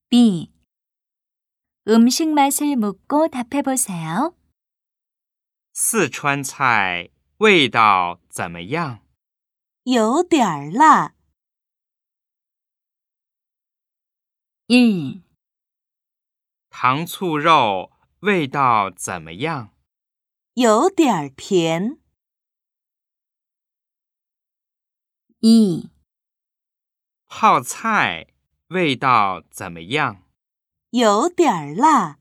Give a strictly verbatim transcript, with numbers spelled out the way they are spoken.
B. 음식 맛을 묻고 답해보세요. 四川菜味道怎么样？ 有点儿辣。 일. 糖醋肉味道怎么样？ 有点儿甜。 이. 泡菜味道怎么样？ 有点儿辣。